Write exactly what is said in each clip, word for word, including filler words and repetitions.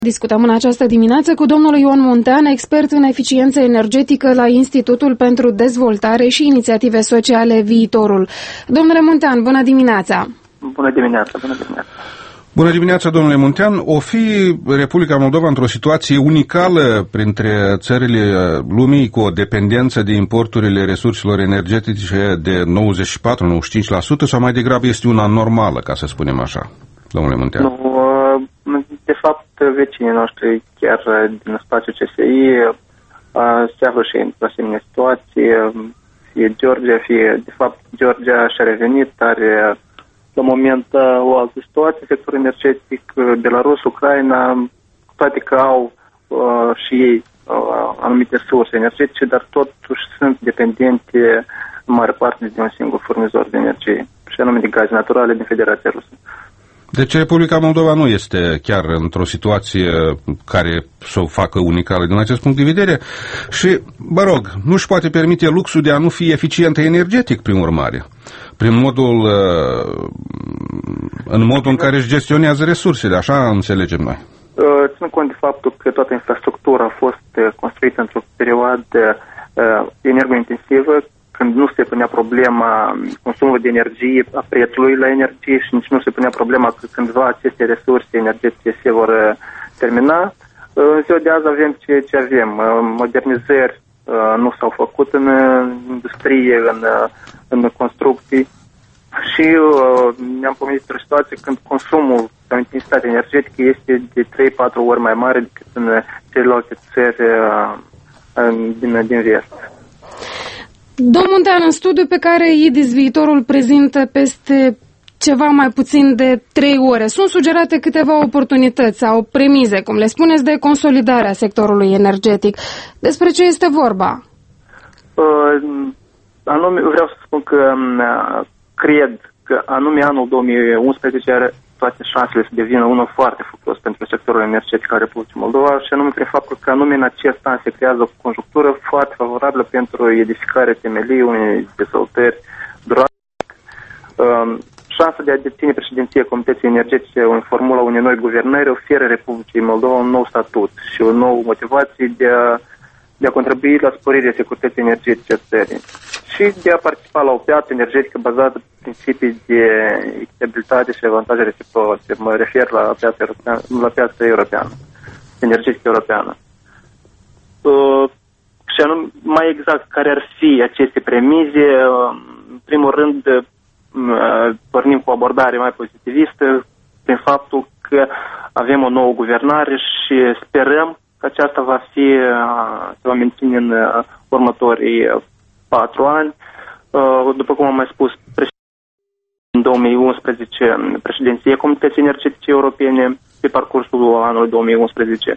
Discutăm în această dimineață cu domnul Ion Muntean, expert în eficiență energetică la Institutul pentru Dezvoltare și Inițiative Sociale Viitorul. Domnule Muntean, bună dimineața! Bună dimineața, bună dimineața! Bună dimineața, domnule Muntean. O fi Republica Moldova într-o situație unicală printre țările lumii cu o dependență de importurile resurselor energetice de nouăzeci și patru - nouăzeci și cinci la sută sau mai degrabă este una normală, ca să spunem așa, domnule Muntean? Nu, de fapt, vecinii noștri, chiar din spațiul C S I, se află și într-o asemenea situație, fie Georgia, fie, de fapt, Georgia și-a revenit, are la moment o altă situație, sectorul energetic, Belarus, Ucraina, toate că au uh, și ei uh, anumite surse energetice, dar totuși sunt dependente în mare parte de un singur furnizor de energie, și anume de gaze naturale din Federația Rusă. Deci Republica Moldova nu este chiar într-o situație care să o facă unicală din acest punct de vedere și, mă rog, nu își poate permite luxul de a nu fi eficientă energetic, prin urmare, prin modul, în modul în care își gestionează resursele, așa înțelegem noi. Ținând cont de faptul că toată infrastructura a fost construită într-o perioadă energointensivă, când nu se punea problema consumului de energie, a prețului la energie și nici nu se punea problema că cândva aceste resurse energetice se vor termina. În ziua de azi avem ce, ce avem. Modernizări nu s-au făcut în industrie, în, în construcții și ne-am pomenit într-o situație când consumul sau intensitatea energetică este de trei patru ori mai mare decât în celelalte țări din, din vest. Domnul Muntean, în studiul pe care I D I S Viitorul prezintă peste ceva mai puțin de trei ore, sunt sugerate câteva oportunități sau premize, cum le spuneți, de consolidare a sectorului energetic. Despre ce este vorba? Uh, anume, vreau să spun că uh, cred că anume anul două mii unsprezece are toate șansele să devină unul foarte fructuos pentru sectorul energetic al Republicii Moldova și anume prin faptul că anume în acest an se creează o conjunctură foarte favorabilă pentru edificarea temeliei unei dezvoltări durabile. Um, șansa de a deține președinția Comunității Energetice în formula unei noi guvernări oferă Republicii Moldova un nou statut și o nouă motivație de a, de a contribui la sporirea securității energetice a țării și de a participa la o piață energetică bazată pe principii de echitabilitate și avantaje reciproce. Mă refer la piața europeană, la piața europeană, energetică europeană. Uh, și anume, mai exact, care ar fi aceste premize? Uh, în primul rând, uh, pornim cu o abordare mai pozitivistă prin faptul că avem o nouă guvernare și sperăm că aceasta va fi, uh, se va menține în uh, următorii uh, patru ani. După cum am mai spus, în două mii unsprezece președinția Comunității Energetice Europene, pe parcursul anului două mii unsprezece,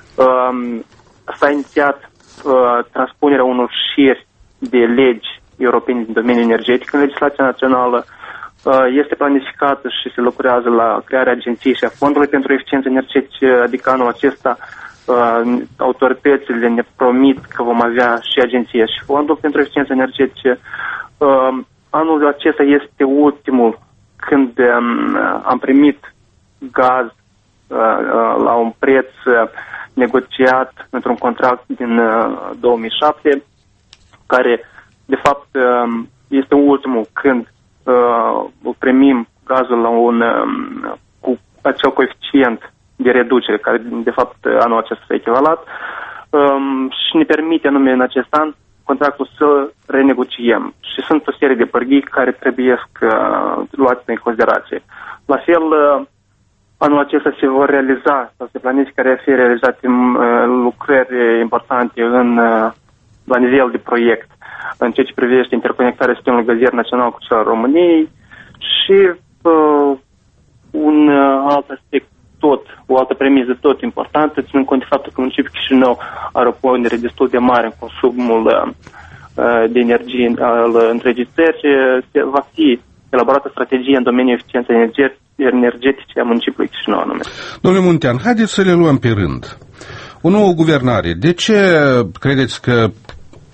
s-a inițiat transpunerea unor șiri de legi europene din domeniul energetic în legislația națională. Este planificată și se lucrează la crearea agenției și a Fondului pentru Eficiență Energetică, adică anul acesta Uh, autoritățile ne promit că vom avea și agenția și Fondul pentru Eficiență Energetică. Uh, anul acesta este ultimul când um, am primit gaz uh, uh, la un preț uh, negociat într-un contract din uh, două mii șapte, care de fapt uh, este ultimul când uh, primim gazul la un um, cu acel coeficient de reducere, care de fapt anul acesta s-a echivalat um, și ne permite anume în acest an contractul să renegociem. Și sunt o serie de pârghii care trebuie uh, luate în considerație. La fel, uh, anul acesta se vor realiza, sau se planifică care va fi realizate uh, lucrări importante în, uh, la nivel de proiect, în ceea ce privește interconectarea sistemului gazier național cu cel al României și uh, un uh, alt aspect tot, o altă premiză tot importantă, ținând cont de faptul că municipiul Chișinău are o pondere destul de mare în consumul uh, de energie al întregii țări, va fi elaborată strategie în domeniul eficienței energetice a municipiului Chișinău anume. Domnule Muntean, haideți să le luăm pe rând. O nouă guvernare, de ce credeți că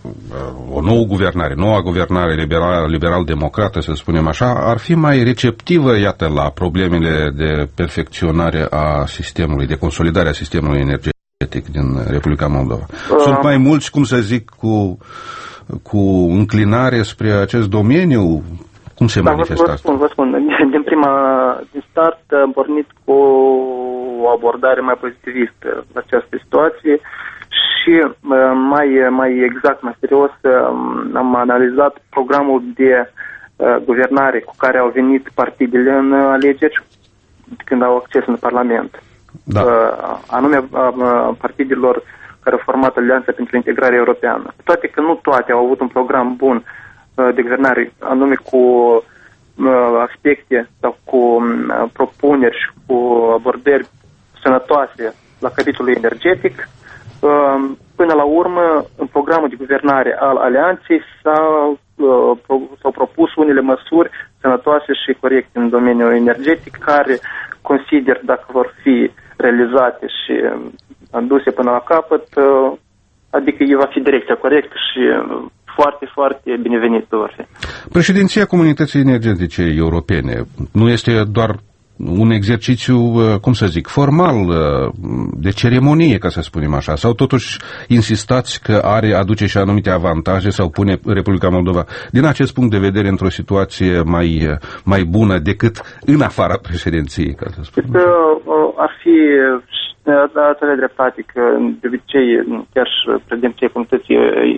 o nouă guvernare, noua guvernare liberal, liberal-democrată, să spunem așa, ar fi mai receptivă, iată, la problemele de perfecționare a sistemului, de consolidare a sistemului energetic din Republica Moldova. Uh. Sunt mai mulți, cum să zic, cu, cu înclinare spre acest domeniu? Cum se da, manifestă vă spun, vă spun, din prima, din start am pornit cu o abordare mai pozitivistă la această situație și mai, mai exact, mai serios, am analizat programul de guvernare cu care au venit partidele în alegeri când au acces în Parlament. Da. Anume partidelor care au format Alianța pentru Integrare Europeană. Toate că nu toate au avut un program bun de guvernare, anume cu aspecte sau cu propuneri și cu abordări sănătoase la capitolul energetic. Până la urmă, în programul de guvernare al Alianței s-au, s-au propus unele măsuri sănătoase și corecte în domeniul energetic, care consider, dacă vor fi realizate și aduse până la capăt, adică va fi direcția corectă și foarte, foarte binevenit vor fi. Președinția Comunității Energetice Europene nu este doar un exercițiu, cum să zic, formal, de ceremonie, ca să spunem așa, sau totuși insistați că are, aduce și anumite avantaje sau pune Republica Moldova, din acest punct de vedere, într-o situație mai, mai bună decât în afara președinției, ca să spunem? Ar fi atât de dreptate că, de obicei, chiar și președinția Comunității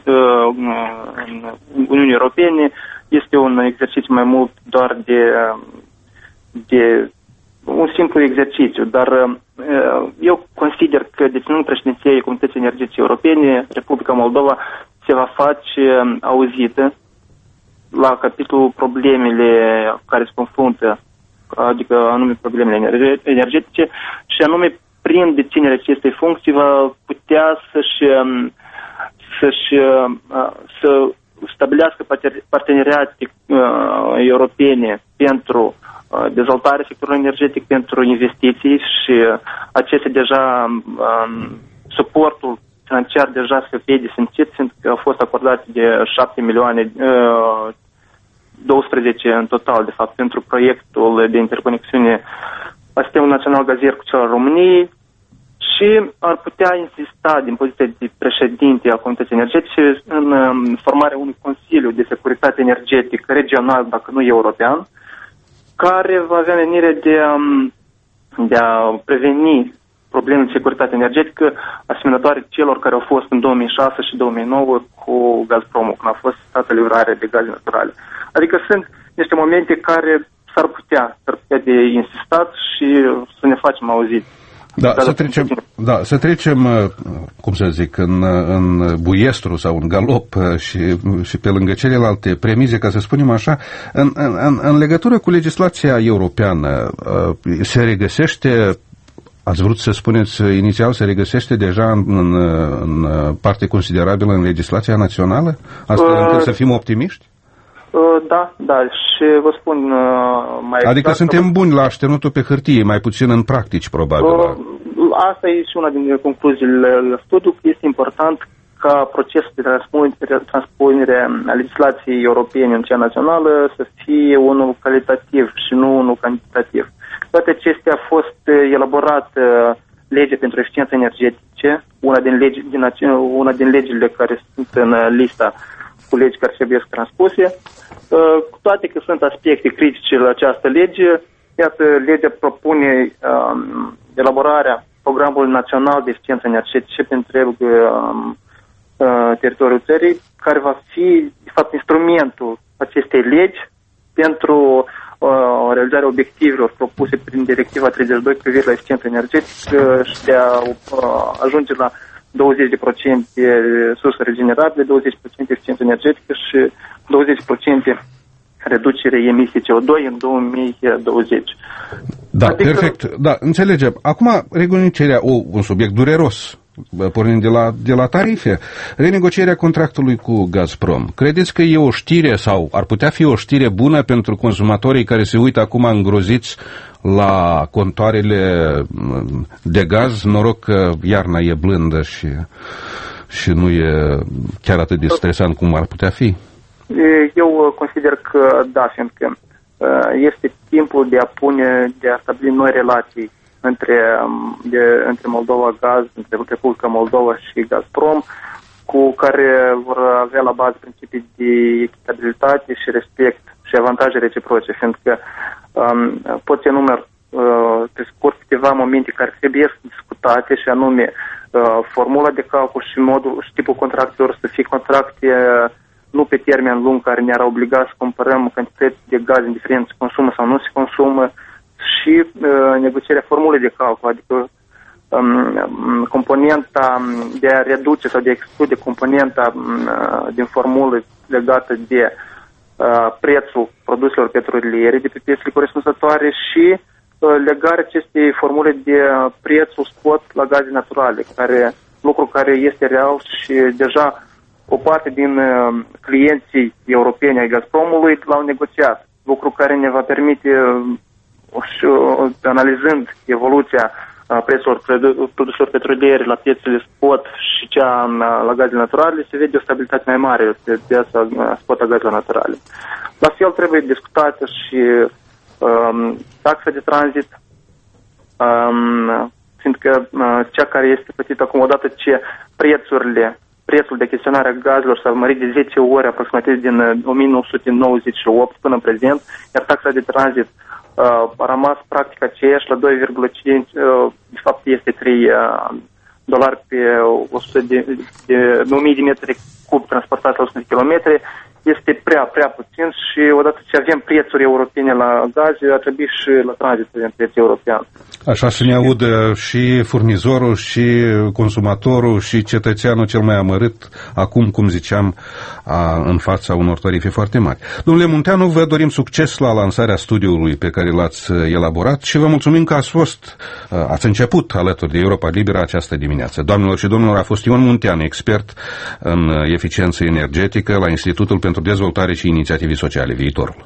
Uniunii Europene este un exercițiu mai mult doar de, de un simplu exercițiu, dar eu consider că, deținând președinția Comunității Energetice Europene, Republica Moldova se va face auzită la capitolul problemele care se confruntă, adică anume problemele energetice, și anume prin deținerea acestei funcții va putea să-și, să-și să stabilească parteneriate europene pentru dezvoltarea sectorului energetic, pentru investiții, și aceste deja um, suportul financiar deja se vede simțit, că au fost acordate de șapte milioane, uh, doisprezece în total, de fapt, pentru proiectul de interconexiune a Sistemului Național Gazier cu cel al României, și ar putea insista din poziția de președinte a Comunității Energetice în um, formarea unui Consiliu de Securitate Energetică regional, dacă nu european, care va avea menire de a, de a preveni probleme de securitate energetică asemănătoare celor care au fost în două mii șase și două mii nouă cu Gazpromul, când a fost stată livrare de gaze naturale. Adică sunt niște momente care s-ar putea, s-ar putea de insistat și să ne facem auziți. Da, să trecem, da, să trecem, cum să zic, în, în buiestru sau în galop și, și pe lângă celelalte premize, ca să spunem așa, în, în, în legătură cu legislația europeană, se regăsește, ați vrut să spuneți inițial, se regăsește deja în, în, în parte considerabilă în legislația națională? Asta uh, încât să fim optimiști? Uh, da, da, și vă spun uh, mai exact... Adică suntem buni la așternutul pe hârtie, mai puțin în practici, probabil. Uh, asta e și una din concluziile studiului. Este important ca procesul de transpunere a legislației europene în cea națională să fie unul calitativ și nu unul cantitativ. Toate acestea a fost elaborat legea pentru eficiență energetice, una din, legi, din, una din legile care sunt în lista cu legi care trebuie transpuse. Cu toate că sunt aspecte critice la această lege, iată, legea propune um, elaborarea programului național de eficiență energetice pe întreg um, uh, teritoriul țării, care va fi, de fapt, instrumentul acestei legi pentru uh, realizarea obiectivelor propuse prin Directiva treizeci și doi cu privire la eficiență energetică și de a uh, ajunge la douăzeci la sută surse regenerabile, douăzeci la sută eficiență energetică și douăzeci la sută reducere emisii C O doi în două mii douăzeci. Da, adică... perfect. Da, înțelegem. Acum, renegocierea, o, un subiect dureros, pornind de la, de la tarife, renegocierea contractului cu Gazprom. Credeți că e o știre sau ar putea fi o știre bună pentru consumatorii care se uită acum îngroziți la contoarele de gaz? Noroc că iarna e blândă și... și nu e chiar atât de stresant cum ar putea fi? Eu consider că da, fiindcă este timpul de a pune, de a stabili noi relații între, de, între Moldova Gaz, între Republica Moldova și Gazprom, cu care vor avea la bază principii de echitabilitate și respect și avantaje reciproce, fiindcă um, pot să număr uh, pe scurt câteva momente care trebuie discutate, și anume uh, formula de calcul și modul și tipul contractelor să fie contracte uh, nu pe termen lung, care ne-ar obliga să comparăm cantități de gaz indiferent se consumă sau nu se consumă, și uh, negocierea formulei de calcul, adică um, componenta de a reduce sau de a exclude componenta um, din formulă legată de uh, prețul produselor petroliere de pe piețele corespunzătoare și uh, legarea acestei formule de prețul spot la gaze naturale, care, lucru care este real și deja o parte din uh, clienții europeni ai Gazpromului l-au negociat, lucru care ne va permite, uh, și, uh, analizând evoluția uh, prețurilor produselor petroliere la piețele spot și cea uh, la gaze naturale, se vede o stabilitate mai mare pe piața uh, spot a gazelor naturale. La fel trebuie discutată și uh, taxa de tranzit, um, fiindcă uh, cea care este plătită acum, odată ce prețurile prețul de achiziționare a gazelor s-a mărit de zece ori aproximativ din o mie nouă sute nouăzeci și opt până în prezent, iar taxa de tranzit uh, a rămas practic aceeași la doi virgulă cinci, uh, de fapt este trei uh, dolari pe o sută de, de, de o mie de metri cub transportați la o sută de kilometri, este prea, prea puțin, și odată ce avem prețuri europene la gaze, ar trebui și la tranzit să avem preț european. Așa să ne audă și furnizorul, și consumatorul, și cetățeanul cel mai amărât, acum, cum ziceam, a, în fața unor tarife foarte mari. Domnule Munteanu, vă dorim succes la lansarea studiului pe care l-ați elaborat și vă mulțumim că ați fost, ați început alături de Europa Liberă această dimineață. Doamnelor și domnilor, a fost Ion Muntean, expert în eficiență energetică la Institutul pentru Dezvoltare și Inițiative Sociale, Viitorul.